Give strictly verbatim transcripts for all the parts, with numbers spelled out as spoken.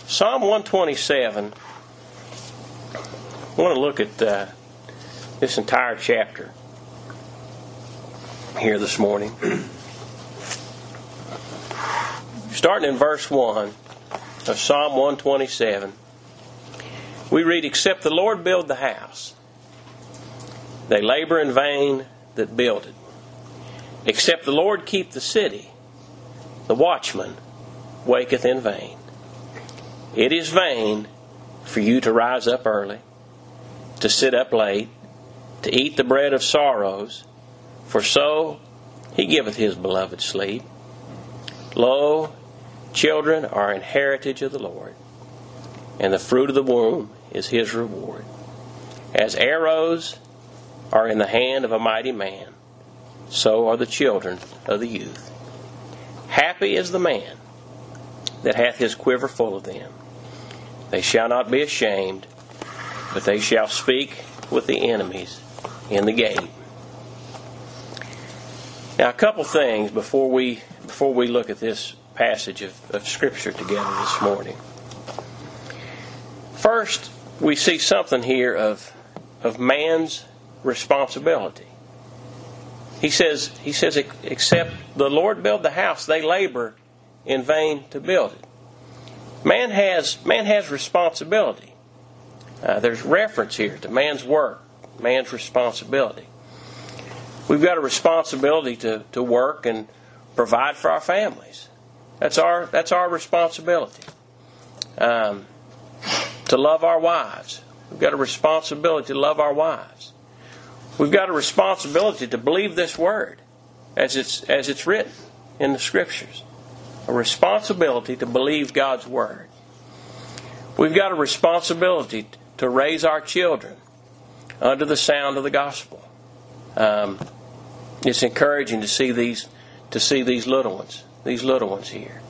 Psalm one twenty-seven, I want to look at uh, this entire chapter here this morning. Starting in verse one of Psalm one twenty-seven, we read, "Except the Lord build the house, they labor in vain that build it. Except the Lord keep the city, the watchman waketh in vain. It is vain for you to rise up early, to sit up late, to eat the bread of sorrows, for so he giveth his beloved sleep. Lo, children are an heritage of the Lord, and the fruit of the womb is his reward. As arrows are in the hand of a mighty man, so are the children of the youth. Happy is the man that hath his quiver full of them. They shall not be ashamed, but they shall speak with the enemies in the gate." Now, a couple things before we before we look at this passage of, of Scripture together this morning. First, we see something here of of man's responsibility. He says, he says, except the Lord build the house, they labor in vain to build it. Man has man has responsibility. Uh, there's reference here to man's work, man's responsibility. We've got a responsibility to, to work and provide for our families. That's our that's our responsibility. Um, to love our wives. We've got a responsibility to love our wives. We've got a responsibility to believe this word as it's as it's written in the Scriptures. A responsibility to believe God's word. We've got a responsibility to raise our children under the sound of the gospel. Um, it's encouraging to see these to see these little ones, these little ones here.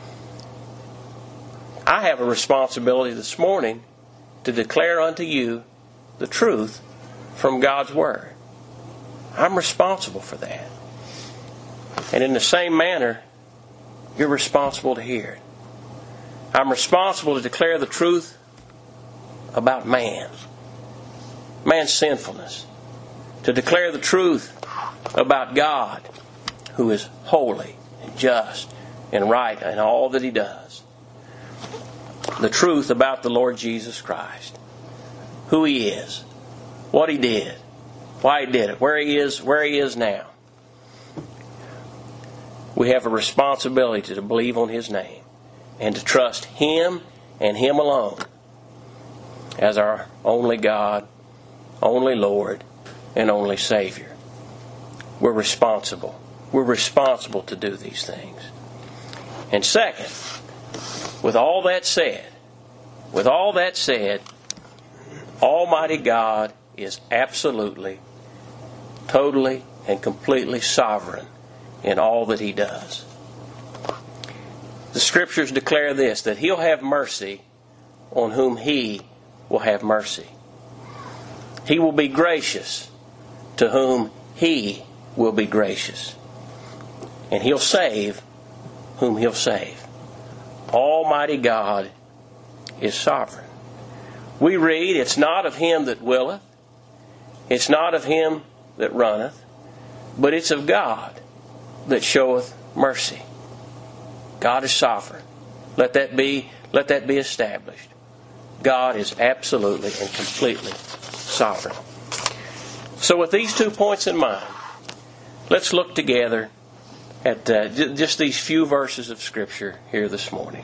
I have a responsibility this morning to declare unto you the truth from God's word. I'm responsible for that. And in the same manner, you're responsible to hear it. I'm responsible to declare the truth about man, man's sinfulness. To declare the truth about God, who is holy and just and right in all that He does. The truth about the Lord Jesus Christ, who He is, what He did, why He did it, where He is, where He is now. We have a responsibility to believe on His name and to trust Him and Him alone as our only God, only Lord, and only Savior. We're responsible. We're responsible to do these things. And second, with all that said, with all that said, Almighty God is absolutely, totally, and completely sovereign in all that He does. The Scriptures declare this, that He'll have mercy on whom He will have mercy. He will be gracious to whom He will be gracious. And He'll save whom He'll save. Almighty God is sovereign. We read, it's not of him that willeth, it's not of him that runneth, but it's of God that showeth mercy. God is sovereign. Let that be, let that be established. God is absolutely and completely sovereign. So with these two points in mind, let's look together at uh, just these few verses of Scripture here this morning.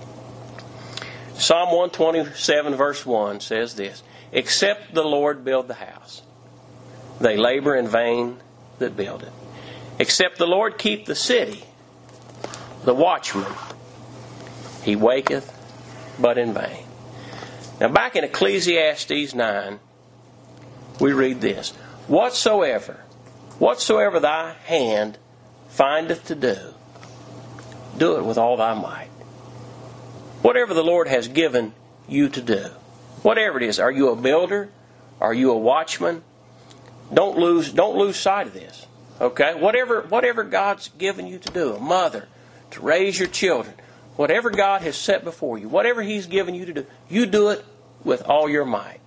Psalm one twenty-seven verse one says this, "Except the Lord build the house, they labor in vain that build it. Except the Lord keep the city, the watchman, he waketh but in vain." Now back in Ecclesiastes nine, we read this, Whatsoever, whatsoever thy hand findeth to do, do it with all thy might. Whatever the Lord has given you to do, whatever it is, are you a builder? Are you a watchman? Don't lose, don't lose sight of this. Okay? Whatever, whatever God's given you to do, a mother, to raise your children, Whatever God has set before you, whatever He's given you to do, you do it with all your might.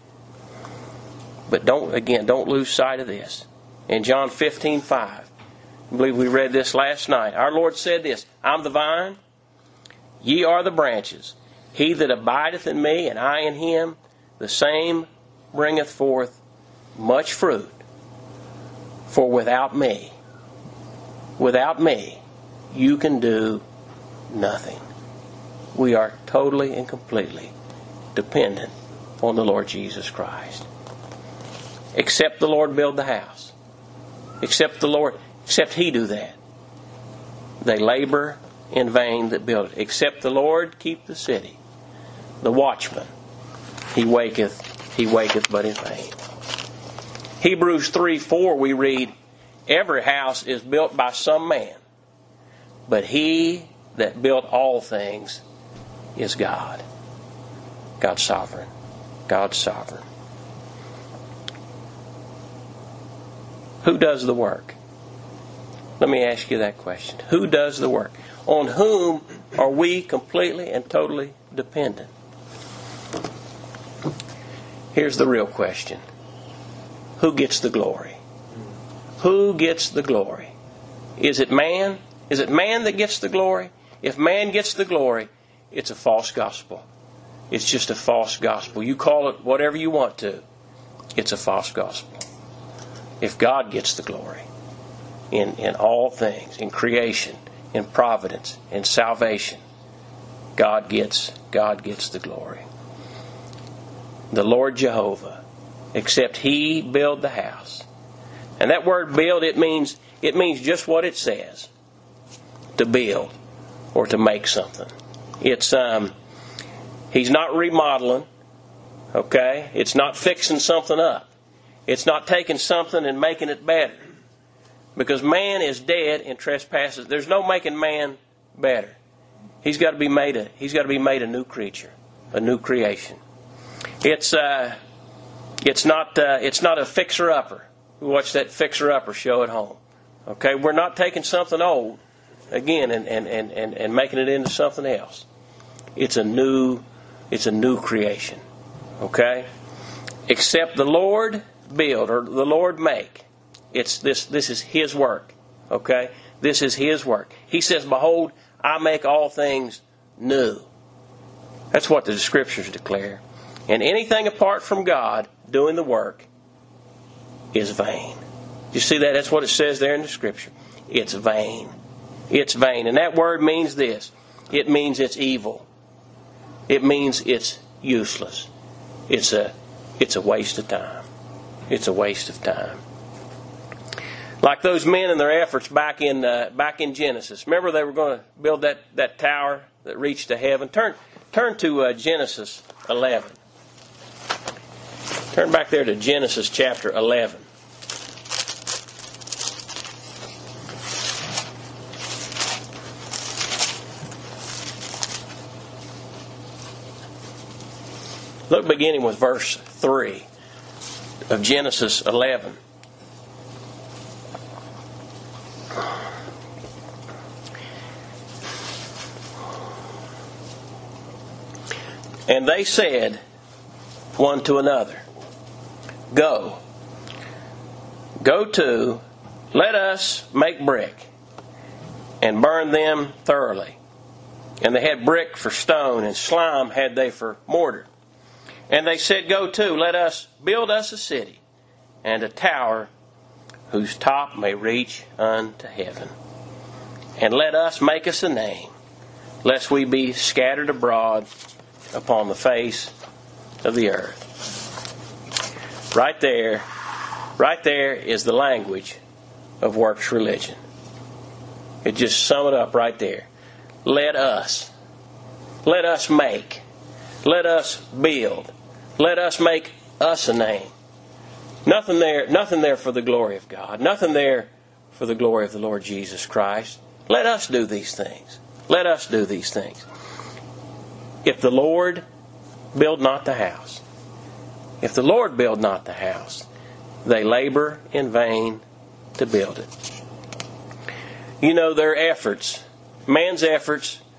But don't, again, don't lose sight of this. In John fifteen five, I believe we read this last night. Our Lord said this, I'm the vine, ye are the branches. He that abideth in me, and I in him, the same bringeth forth much fruit. For without me, without me, you can do nothing. We are totally and completely dependent on the Lord Jesus Christ. Except the Lord build the house. Except the Lord, except He do that. They labor in vain that build it. Except the Lord keep the city. The watchman, he waketh, he waketh but in vain. Hebrews three four we read, every house is built by some man, but He that built all things is God. God's sovereign. God's sovereign. Who does the work? Let me ask you that question. Who does the work? On whom are we completely and totally dependent? Here's the real question. Who gets the glory? Who gets the glory? Is it man? Is it man that gets the glory? If man gets the glory, it's a false gospel. It's just a false gospel. You call it whatever you want to. It's a false gospel. If God gets the glory in, in all things, in creation, in providence, in salvation, God gets, God gets the glory. The Lord Jehovah, except He build the house. And that word build, it means it means just what it says. To build or to make something. It's um He's not remodeling, okay? It's not fixing something up. It's not taking something and making it better. Because man is dead in trespasses. There's no making man better. He's got to be made a he's got to be made a new creature, a new creation. It's uh it's not uh, it's not a fixer upper. We watch that fixer upper show at home. Okay, we're not taking something old again and, and, and, and, and making it into something else. It's a new it's a new creation. Okay? Except the Lord build or the Lord make. It's this this is His work. Okay? This is His work. He says, behold, I make all things new. That's what the Scriptures declare. And anything apart from God doing the work is vain. You see that? That's what it says there in the Scripture. It's vain. It's vain. And that word means this. It means it's evil. It means it's useless. It's a, it's a waste of time. It's a waste of time. Like those men and their efforts back in uh, back in Genesis. Remember they were going to build that, that tower that reached to heaven? Turn, turn to uh, Genesis eleven. Turn back there to Genesis chapter eleven. Look beginning with verse three of Genesis eleven. And they said one to another, Go, go to, let us make brick, and burn them thoroughly. And they had brick for stone, and slime had they for mortar. And they said, Go to, let us build us a city, and a tower whose top may reach unto heaven. And let us make us a name, lest we be scattered abroad upon the face of the earth. Right there, right there is the language of works religion. It just sum it up right there. Let us. Let us make. Let us build. Let us make us a name. Nothing there, nothing there for the glory of God. Nothing there for the glory of the Lord Jesus Christ. Let us do these things. Let us do these things. If the Lord build not the house, if the Lord build not the house, they labor in vain to build it. You know, their efforts, man's efforts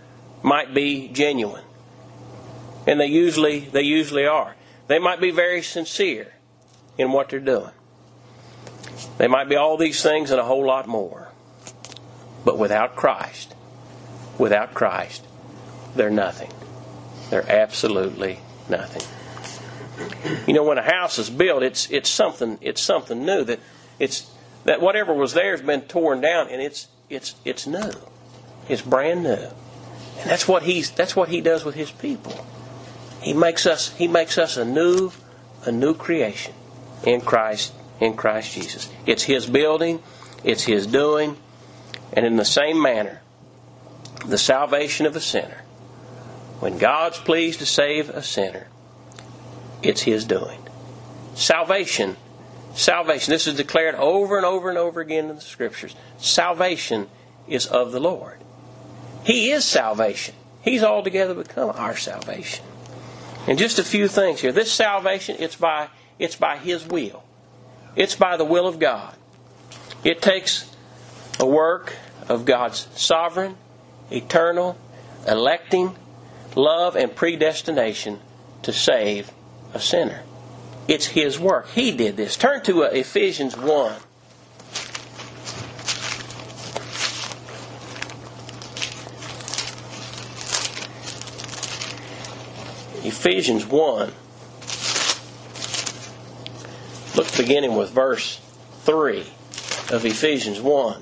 might be genuine. And they usually they usually are. They might be very sincere in what they're doing. They might be all these things and a whole lot more. But without Christ, without Christ, they're nothing. They're absolutely nothing. You know, when a house is built, it's it's something it's something new. That it's that whatever was there has been torn down, and it's it's it's new. It's brand new. And that's what he's that's what he does with his people. He makes us he makes us a new a new creation in Christ in Christ Jesus. It's his building, it's his doing, and in the same manner, the salvation of a sinner. When God's pleased to save a sinner, it's his doing. Salvation, salvation, this is declared over and over and over again in the Scriptures. Salvation is of the Lord. He is salvation. He's altogether become our salvation. And just a few things here. This salvation, it's by it's by his will. It's by the will of God. It takes a work of God's sovereign, eternal, electing, love, and predestination to save a sinner. It's his work. He did this. Turn to uh, Ephesians one. Ephesians one. Look beginning with verse three of Ephesians one.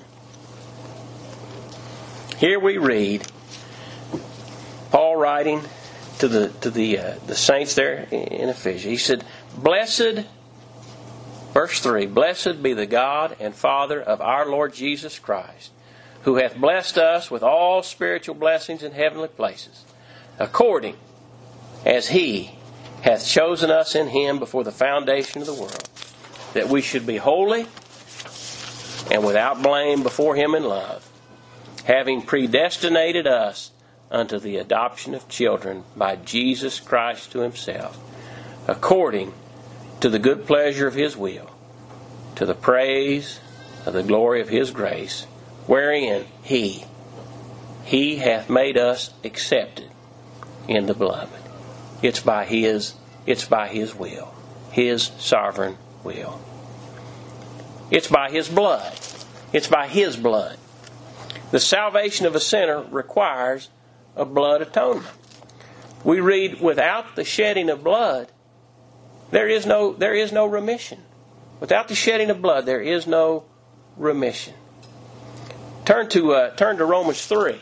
Here we read Paul writing to the to the uh, the saints there in Ephesians. He said, "Blessed," verse three, "Blessed be the God and Father of our Lord Jesus Christ, who hath blessed us with all spiritual blessings in heavenly places, according as He hath chosen us in Him before the foundation of the world, that we should be holy and without blame before Him in love, having predestinated us unto the adoption of children by Jesus Christ to Himself, according to the good pleasure of His will, to the praise of the glory of His grace, wherein He, He hath made us accepted in the Beloved." It's by His, it's by His will, His sovereign will. It's by His blood. It's by His blood. The salvation of a sinner requires a blood atonement. We read, without the shedding of blood, there is no there is no remission. Without the shedding of blood, there is no remission. Turn to uh, turn to Romans three.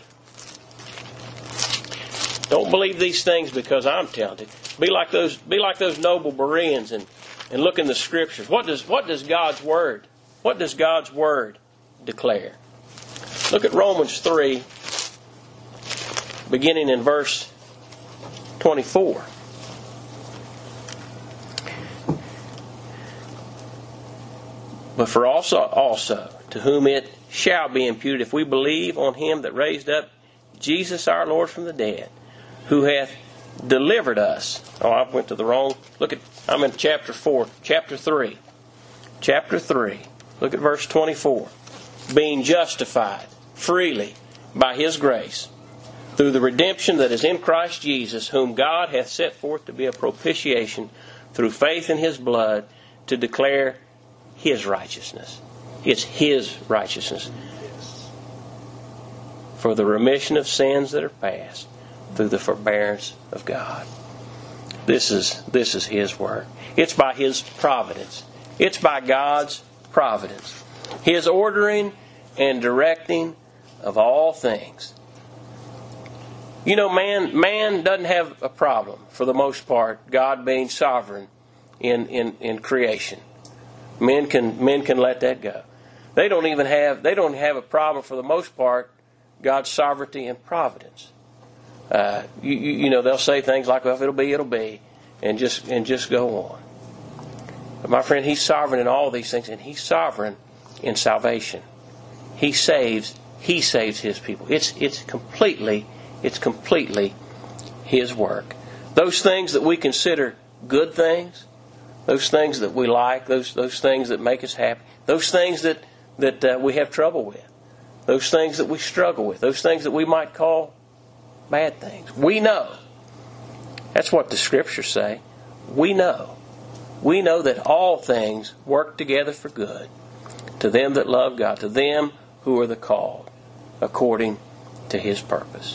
Don't believe these things because I'm telling you. Be like those be like those noble Bereans and, and look in the Scriptures. What does what does God's Word what does God's Word declare? Look at Romans three, beginning in verse twenty-four. "But for also also to whom it shall be imputed, if we believe on Him that raised up Jesus our Lord from the dead, who hath delivered us." Oh, I went to the wrong. Look at, I'm in chapter four, chapter three. Chapter three. Look at verse twenty-four. "Being justified freely by His grace, through the redemption that is in Christ Jesus, whom God hath set forth to be a propitiation through faith in His blood, to declare His righteousness." It's His righteousness. "For the remission of sins that are past, through the forbearance of God." This is this is His work. It's by His providence. It's by God's providence. His ordering and directing of all things. You know, man man doesn't have a problem, for the most part, God being sovereign in, in, in creation. Men can men can let that go. They don't even have they don't have a problem, for the most part, God's sovereignty and providence. Uh, you, you, you know, they'll say things like, "Well, if it'll be, it'll be," and just and just go on. But my friend, He's sovereign in all these things, and He's sovereign in salvation. He saves. He saves His people. It's it's completely it's completely His work. Those things that we consider good things, those things that we like, those those things that make us happy, those things that that uh, we have trouble with, those things that we struggle with, those things that we might call bad things. We know. That's what the Scriptures say. We know. We know that all things work together for good to them that love God, to them who are the called according to His purpose.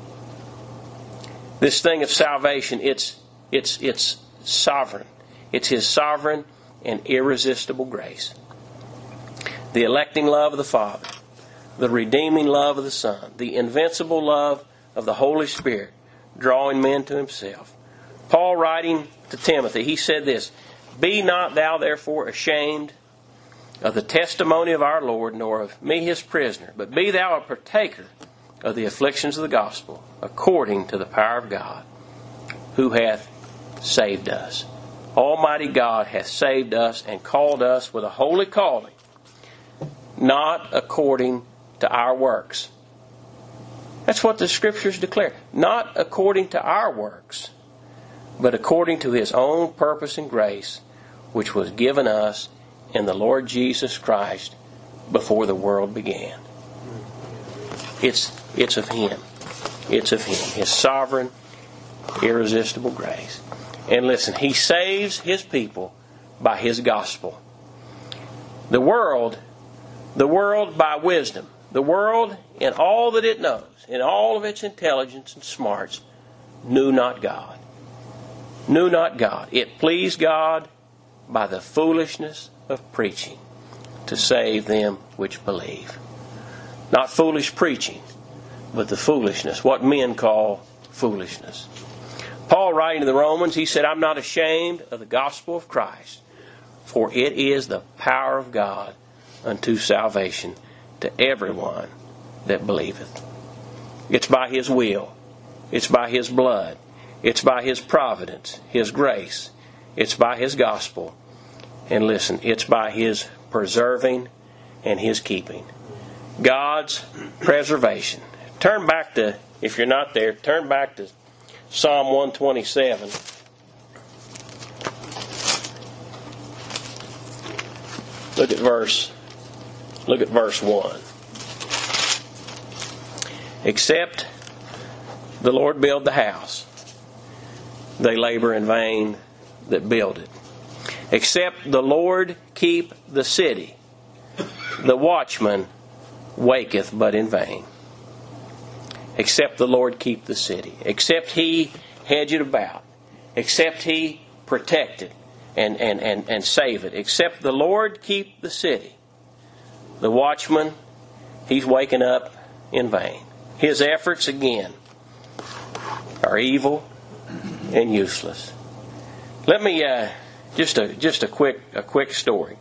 This thing of salvation, it's it's it's sovereign. It's His sovereign and irresistible grace. The electing love of the Father, the redeeming love of the Son, the invincible love of the Holy Spirit, drawing men to Himself. Paul, writing to Timothy, he said this, "Be not thou therefore ashamed of the testimony of our Lord, nor of me His prisoner, but be thou a partaker of the afflictions of the gospel, according to the power of God, who hath saved us." Almighty God hath saved us and called us with a holy calling, not according to our works. That's what the Scriptures declare. Not according to our works, but according to His own purpose and grace, which was given us in the Lord Jesus Christ before the world began. It's, it's of Him. It's of Him. His sovereign, irresistible grace. And listen, He saves His people by His gospel. The world, the world by wisdom, the world in all that it knows, in all of its intelligence and smarts, knew not God. Knew not God. It pleased God by the foolishness of preaching to save them which believe. Not foolish preaching, but the foolishness, what men call foolishness. Paul, writing to the Romans, he said, "I'm not ashamed of the gospel of Christ, for it is the power of God unto salvation to everyone that believeth." It's by His will. It's by His blood. It's by His providence, His grace. It's by His gospel. And listen, it's by His preserving and His keeping. God's preservation. Turn back to, if you're not there, turn back to Psalm one twenty-seven. Look at verse, look at verse one. "Except the Lord build the house, they labor in vain that build it. Except the Lord keep the city, the watchman waketh but in vain." Except the Lord keep the city. Except He hedge it about. Except He protect it and, and, and, and save it. Except the Lord keep the city, the watchman, he's waking up in vain. His efforts, again, are evil and useless. Let me uh, just a just a quick a quick story.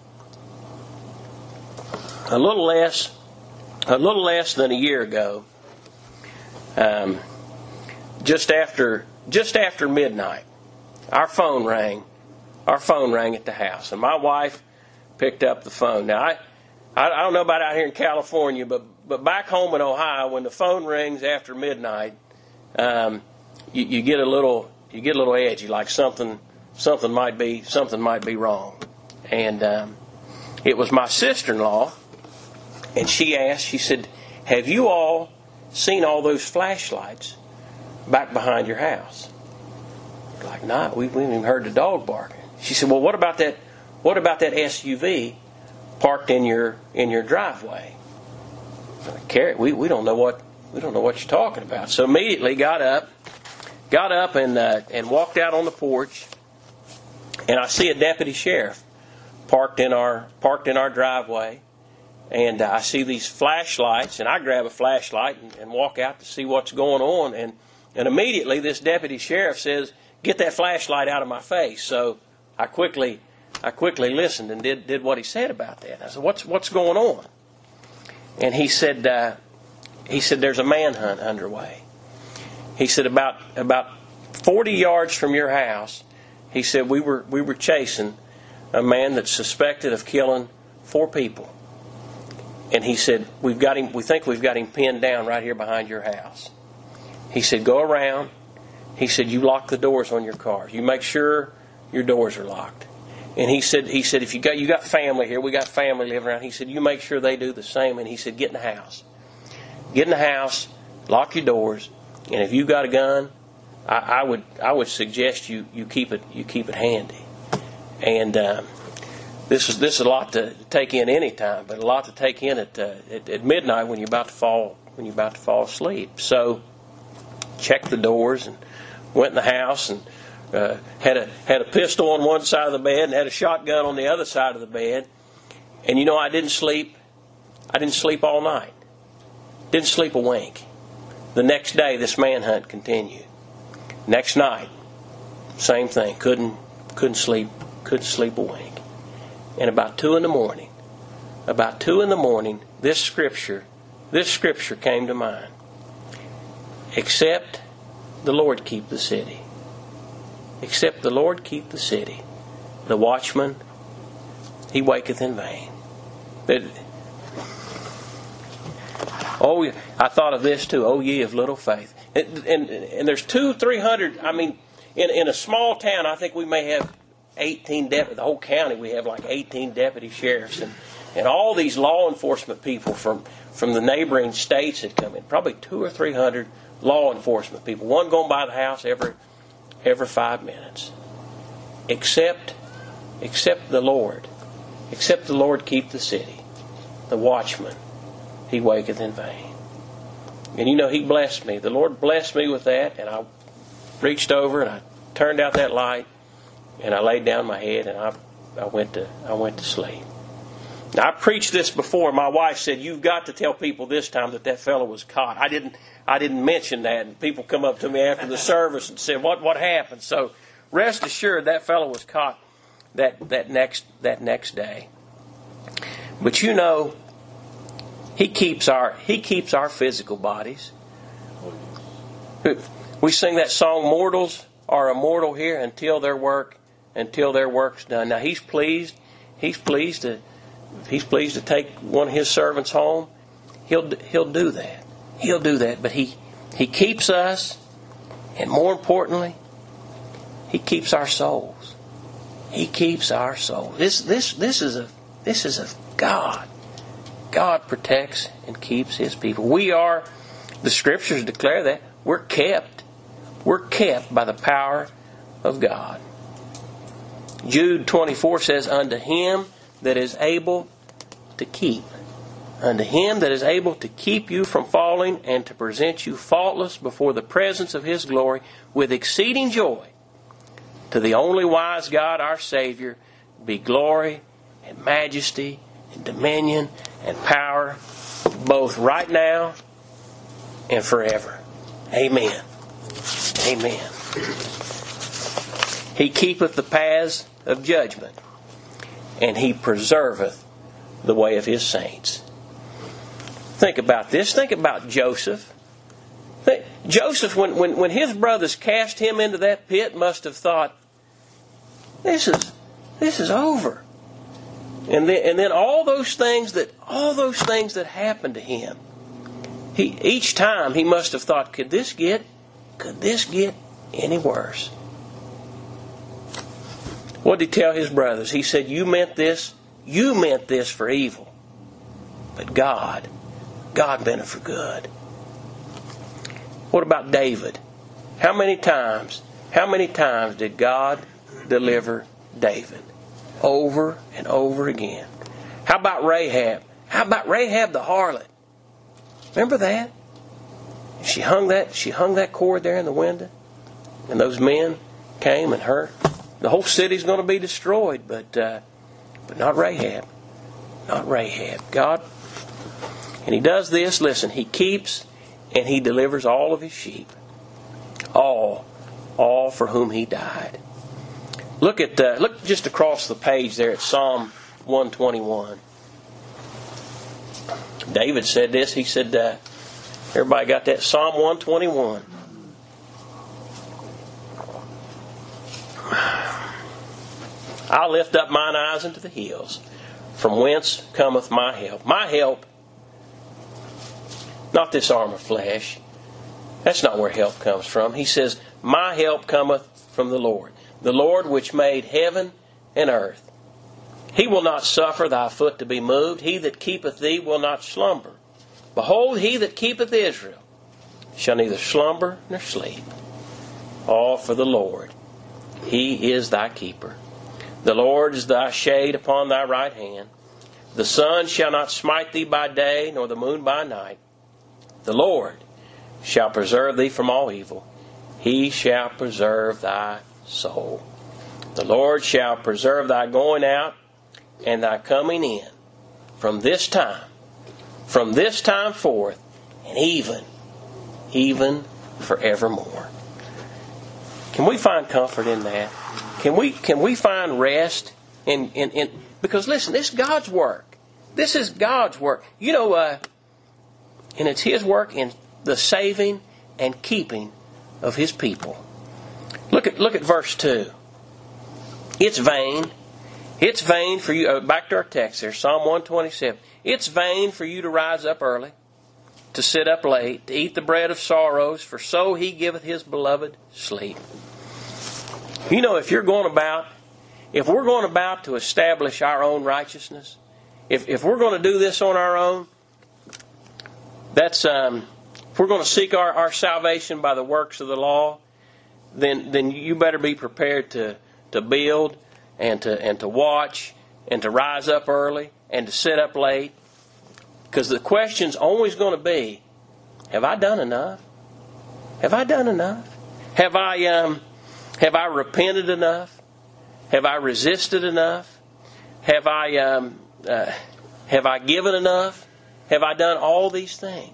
A little less a little less than a year ago, um, just after just after midnight, our phone rang. Our phone rang at the house, and my wife picked up the phone. Now I I, I don't know about out here in California, but but back home in Ohio, when the phone rings after midnight, um, you, you get a little you get a little edgy, like something something might be something might be wrong. And um, it was my sister-in-law, and she asked. She said, "Have you all seen all those flashlights back behind your house?" Like, nah, we, we haven't even heard the dog barking. She said, "Well, what about that? What about that S U V parked in your in your driveway?" Like, Carrie, we we don't know what we don't know what you're talking about. So immediately got up, got up and uh, and walked out on the porch, and I see a deputy sheriff parked in our parked in our driveway, and uh, I see these flashlights, and I grab a flashlight and, and walk out to see what's going on, and and immediately this deputy sheriff says, "Get that flashlight out of my face." So I quickly I quickly listened and did did what he said about that. I said, "What's what's going on?" And he said uh, he said there's a manhunt underway. He said about about forty yards from your house. He said we were we were chasing a man that's suspected of killing four people. And he said we've got him. We think we've got him pinned down right here behind your house. He said go around. He said you lock the doors on your cars. You make sure your doors are locked. And he said he said if you got you got family here, we got family living around. He said you make sure they do the same. And he said get in the house, get in the house, lock your doors, And if you got a gun, I, I would I would suggest you, you keep it you keep it handy. And um, this is this is a lot to take in any time, but a lot to take in at, uh, at at midnight when you're about to fall when you're about to fall asleep. So checked the doors and went in the house and uh, had a had a pistol on one side of the bed and had a shotgun on the other side of the bed. And you know, I didn't sleep. I didn't sleep all night. Didn't sleep a wink. The next day, this manhunt continued. Next night, same thing. Couldn't couldn't sleep. Couldn't sleep a wink. And about two in the morning, about two in the morning, this scripture, this scripture came to mind. Except the Lord keep the city. Except the Lord keep the city. The watchman, he waketh in vain. It, oh, I thought of this too. Oh, ye of little faith. And, and, and there's two, three hundred. I mean, in, in a small town, I think we may have eighteen deputies. The whole county, we have like eighteen deputy sheriffs. And, and all these law enforcement people from, from the neighboring states had come in. Probably two or three hundred law enforcement people. One going by the house every every five minutes. Except, except the Lord. Except the Lord keep the city. The watchman, he waketh in vain. And you know, he blessed me. The Lord blessed me with that, and I reached over and I turned out that light, and I laid down my head, and I I went to I went to sleep. Now, I preached this before. My wife said, "You've got to tell people this time that that fellow was caught." I didn't I didn't mention that, and people come up to me after the service and said, "What what happened?" So rest assured, that fellow was caught that that next that next day. But you know, He keeps our He keeps our physical bodies. We sing that song, "Mortals are immortal here until their work until their work's done." Now He's pleased. He's pleased to He's pleased to take one of His servants home. He'll He'll do that. He'll do that. But He He keeps us, and more importantly, He keeps our souls. He keeps our souls. This this this is a this is a God. God protects and keeps His people. We are, the Scriptures declare that, we're kept. We're kept by the power of God. Jude twenty-four says, "Unto Him that is able to keep, unto Him that is able to keep you from falling and to present you faultless before the presence of His glory with exceeding joy, to the only wise God our Savior, be glory and majesty and dominion and power, both right now and forever. Amen." Amen. He keepeth the paths of judgment, and He preserveth the way of His saints. Think about this. Think about Joseph. Think, Joseph, when, when, when his brothers cast him into that pit, must have thought, This is this is over. And then and then all those things that all those things that happened to him. He each time he must have thought, could this get could this get any worse? What did he tell his brothers? He said, You meant this, you meant this for evil. But God, God meant it for good. What about David? How many times, how many times did God deliver David? Over and over again. How about Rahab? How about Rahab the harlot? Remember that? She hung that she hung that cord there in the window, and those men came and her. The whole city's going to be destroyed, but uh, but not Rahab. Not Rahab. God, and He does this. Listen, He keeps and He delivers all of His sheep. All, all for whom He died. Look at uh, look just across the page there at Psalm one twenty-one. David said this. He said, uh, everybody got that? Psalm one twenty-one. "I'll lift up mine eyes unto the hills, from whence cometh my help." My help, not this arm of flesh. That's not where help comes from. He says, "My help cometh from the Lord, the Lord which made heaven and earth. He will not suffer thy foot to be moved. He that keepeth thee will not slumber. Behold, He that keepeth Israel shall neither slumber nor sleep. All for the Lord. He is thy keeper. The Lord is thy shade upon thy right hand. The sun shall not smite thee by day, nor the moon by night. The Lord shall preserve thee from all evil. He shall preserve thy soul. The Lord shall preserve thy going out and thy coming in from this time, from this time forth, and even, even forevermore. Can we find comfort in that? Can we can we find rest in, in, in because listen, this is God's work. This is God's work. You know, uh, and it's His work in the saving and keeping of His people. Look at look at verse two. It's vain. It's vain for you. Uh, back to our text there, Psalm one twenty-seven. It's vain for you to rise up early, to sit up late, to eat the bread of sorrows, for so He giveth His beloved sleep. You know, if you're going about, if we're going about to establish our own righteousness, if if we're going to do this on our own, that's um, if we're going to seek our, our salvation by the works of the law, then then you better be prepared to to build and to and to watch and to rise up early and to sit up late, because the question's always going to be, have I done enough? Have I done enough? Have I um, have I repented enough? Have I resisted enough? Have I um, uh, have I given enough? Have I done all these things?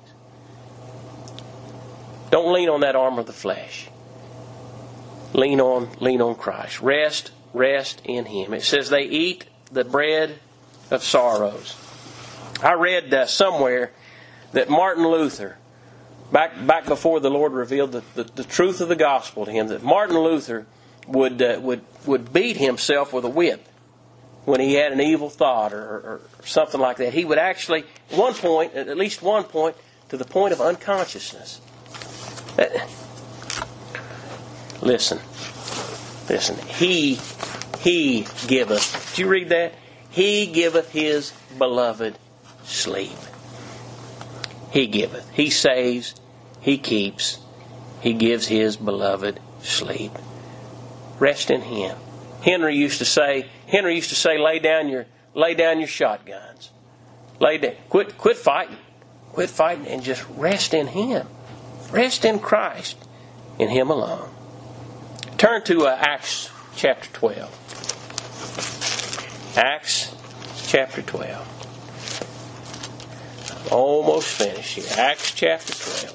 Don't lean on that arm of the flesh. Lean on, lean on Christ. Rest, rest in Him. It says they eat the bread of sorrows. I read uh, somewhere that Martin Luther, back back before the Lord revealed the, the, the truth of the gospel to him, that Martin Luther would uh, would would beat himself with a whip when he had an evil thought or, or something like that. He would actually, at one point, at least one point, to the point of unconsciousness. That, listen, listen. He He giveth. Did you read that? He giveth His beloved sleep. He giveth. He saves. He keeps. He gives His beloved sleep. Rest in Him. Henry used to say. Henry used to say, "Lay down your, lay down your shotguns. Lay down. Quit, quit fighting. Quit fighting, and just rest in Him. Rest in Christ, in Him alone." Turn to uh, Acts chapter twelve. Acts chapter twelve. I'm almost finished here. Acts chapter twelve.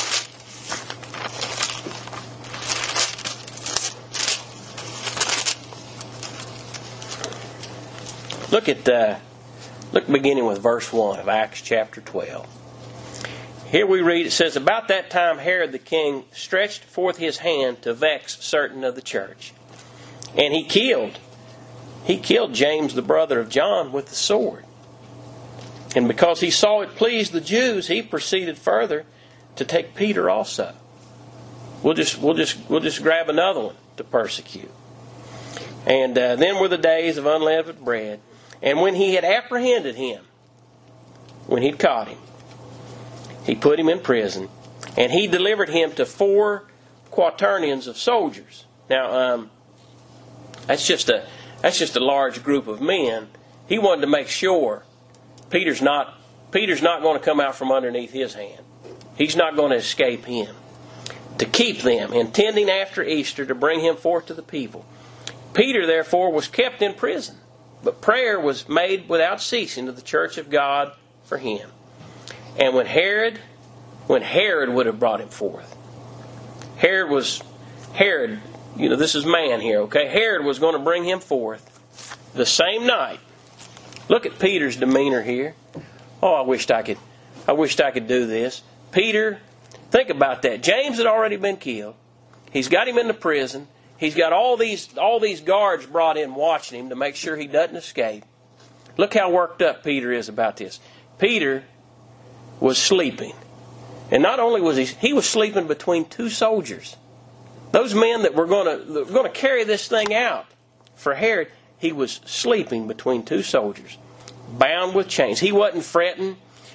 Look at uh, look beginning with verse one of Acts chapter twelve. Here we read, it says, "About that time Herod the king stretched forth his hand to vex certain of the church. And he killed, he killed James the brother of John with the sword. And because he saw it pleased the Jews, he proceeded further to take Peter also." We'll just we'll just we'll just grab another one to persecute. And uh, then were the days of unleavened bread. And when he had apprehended him, when he'd caught him, he put him in prison, and he delivered him to four quaternions of soldiers. Now, um, that's just a that's just a large group of men. He wanted to make sure Peter's not Peter's not going to come out from underneath his hand. He's not going to escape him. To keep them, intending after Easter to bring him forth to the people. Peter, therefore, was kept in prison, but prayer was made without ceasing to the church of God for him. And when Herod, when Herod would have brought him forth, Herod was, Herod, you know, this is man here, okay? Herod was going to bring him forth the same night. Look at Peter's demeanor here. Oh, I wished I could, I wished I could do this. Peter, think about that. James had already been killed. He's got him in the prison. He's got all these, all these guards brought in watching him to make sure he doesn't escape. Look how worked up Peter is about this. Peter was sleeping. And not only was he, he was sleeping between two soldiers. Those men that were going to, that were going to carry this thing out for Herod, he was sleeping between two soldiers, bound with chains. He wasn't fretting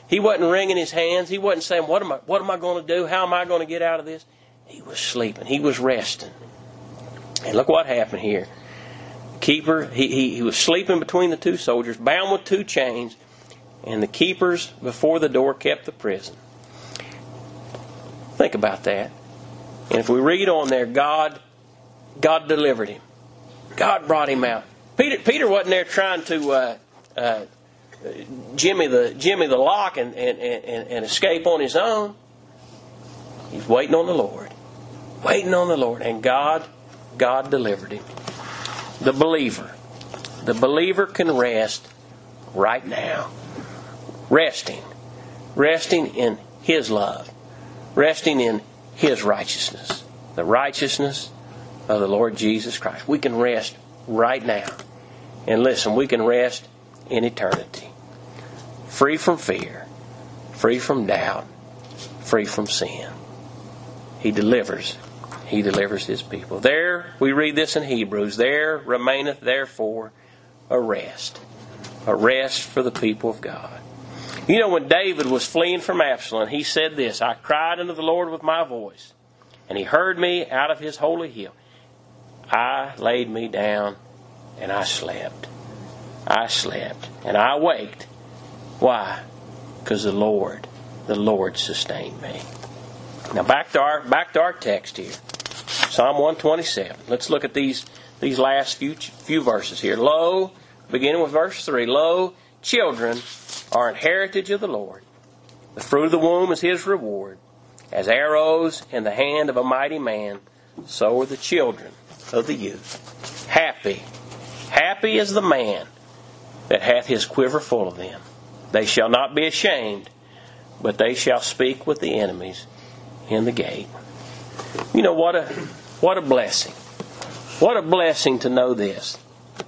He wasn't wringing his hands. He wasn't saying, what am I, what am I going to do? How am I going to get out of this? He was sleeping. He was resting. And look what happened here. Keeper, he, he, he was sleeping between the two soldiers, bound with two chains, and the keepers before the door kept the prison. Think about that. And if we read on there, God, God delivered him. God brought him out. Peter, Peter wasn't there trying to uh, uh, jimmy the jimmy the lock and, and, and, and escape on his own. He's waiting on the Lord, waiting on the Lord, and God, God delivered him. The believer, the believer can rest right now, resting, resting in His love, resting in His righteousness, the righteousness of the Lord Jesus Christ. We can rest right now. And listen, we can rest in eternity. Free from fear, free from doubt, free from sin. He delivers. He delivers His people. There, we read this in Hebrews, there remaineth therefore a rest. A rest for the people of God. You know, when David was fleeing from Absalom, he said this, I cried unto the Lord with my voice, and He heard me out of His holy hill. I laid me down, and I slept. I slept, and I waked. Why? Because the Lord, the Lord sustained me. Now back to our back to our text here. Psalm one twenty-seven. Let's look at these these last few few verses here. Lo, beginning with verse three. Lo, children are an heritage of the Lord. The fruit of the womb is His reward. As arrows in the hand of a mighty man, so are the children of the youth. Happy, happy is the man that hath his quiver full of them. They shall not be ashamed, but they shall speak with the enemies in the gate. You know, what a what a blessing. What a blessing to know this.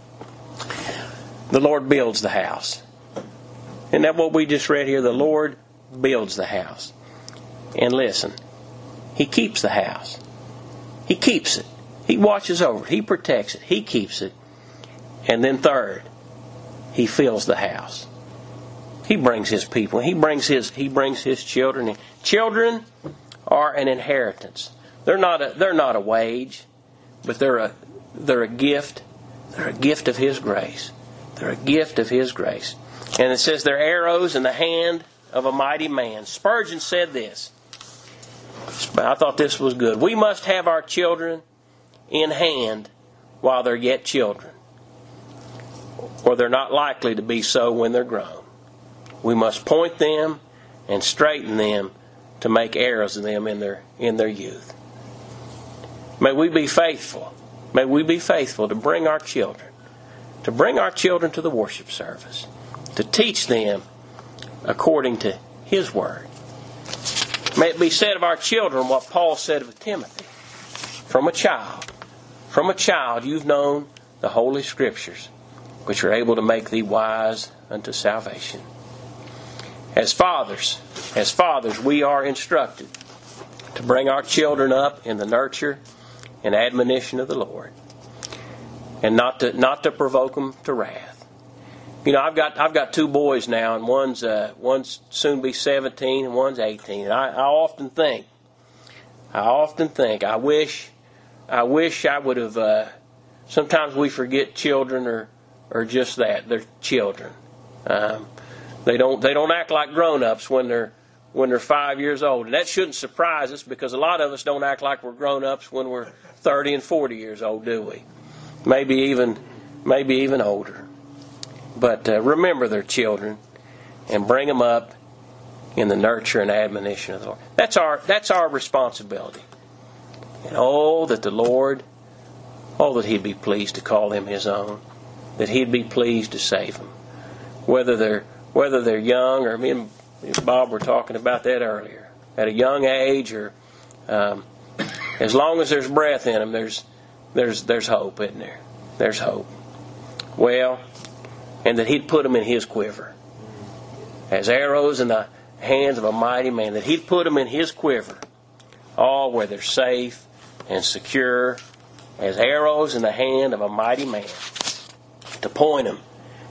The Lord builds the house. Isn't that what we just read here? The Lord builds the house. And listen, He keeps the house. He keeps it. He watches over it. He protects it. He keeps it. And then third, He fills the house. He brings His people. He brings His He brings His children in. Children are an inheritance. They're not a they're not a wage, but they're a they're a gift. They're a gift of His grace. They're a gift of His grace. And it says they're arrows in the hand of a mighty man. Spurgeon said this. I thought this was good. We must have our children in hand while they're yet children, or they're not likely to be so when they're grown. We must point them and straighten them to make arrows of them in their in their youth. May we be faithful. May we be faithful to bring our children, to bring our children to the worship service, to teach them according to His Word. May it be said of our children what Paul said of Timothy. From a child, from a child you've known the Holy Scriptures, which are able to make thee wise unto salvation. As fathers, as fathers, we are instructed to bring our children up in the nurture and admonition of the Lord, and not to not to provoke them to wrath. You know, I've got I've got two boys now, and one's uh, one's soon be seventeen, and one's eighteen. And I, I often think, I often think, I wish, I wish I would have. Uh, sometimes we forget children are are just that. They're children. Um, They don't they don't act like grown-ups when they're when they're five years old. And that shouldn't surprise us, because a lot of us don't act like we're grown-ups when we're thirty and forty years old, do we? Maybe even maybe even older. But uh, remember their children and bring them up in the nurture and admonition of the Lord. That's our that's our responsibility. And oh, that the Lord, oh, that He'd be pleased to call them His own, that He'd be pleased to save them, whether they're Whether they're young, or me and Bob were talking about that earlier, at a young age, or um, as long as there's breath in them, there's there's there's hope, isn't there? There's hope. Well, and that He'd put them in His quiver, as arrows in the hands of a mighty man. That He'd put them in His quiver, all where they're safe and secure, as arrows in the hand of a mighty man, to point them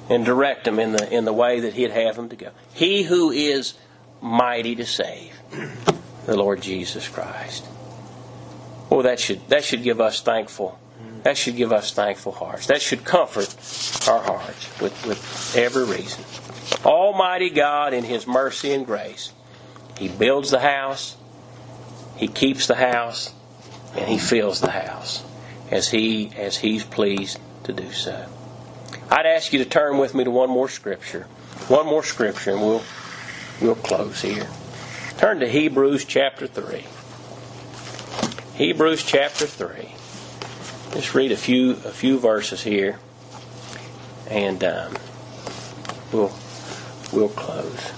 and direct them in the in the way that He'd have them to go. He who is mighty to save, the Lord Jesus Christ. Oh, that should that should give us thankful. That should give us thankful hearts. That should comfort our hearts with, with every reason. Almighty God, in His mercy and grace, He builds the house, He keeps the house, and He fills the house as He as He's pleased to do so. I'd ask you to turn with me to one more scripture. One more scripture, and we'll we'll close here. Turn to Hebrews chapter three. Hebrews chapter three. Just read a few a few verses here, and um, we'll we'll close.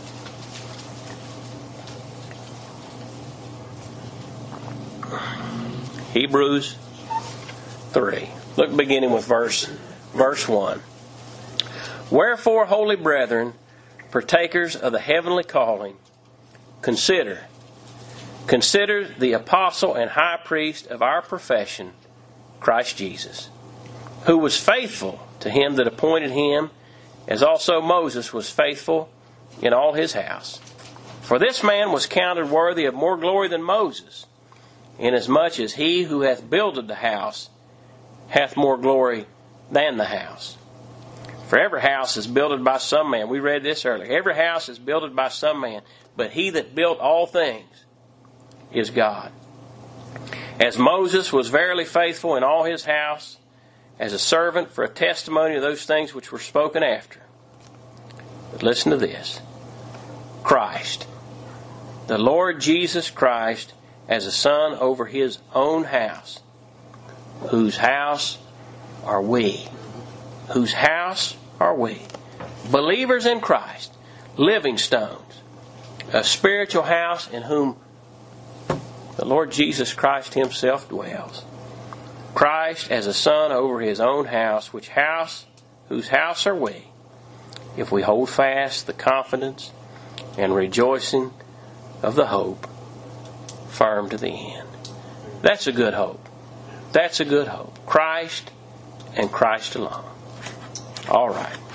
Hebrews three. Look, beginning with verse verse one. Wherefore, holy brethren, partakers of the heavenly calling, consider, consider the apostle and high priest of our profession, Christ Jesus, who was faithful to Him that appointed him, as also Moses was faithful in all his house. For this man was counted worthy of more glory than Moses, inasmuch as he who hath builded the house hath more glory than the house. For every house is builded by some man. We read this earlier. Every house is builded by some man, but He that built all things is God. As Moses was verily faithful in all his house, as a servant for a testimony of those things which were spoken after. But listen to this. Christ, the Lord Jesus Christ, as a son over His own house, whose house are we? Whose house are we? Believers in Christ, living stones, a spiritual house in whom the Lord Jesus Christ Himself dwells. Christ as a son over His own house, which house, whose house are we, if we hold fast the confidence and rejoicing of the hope firm to the end. That's a good hope. That's a good hope. Christ and Christ alone. All right.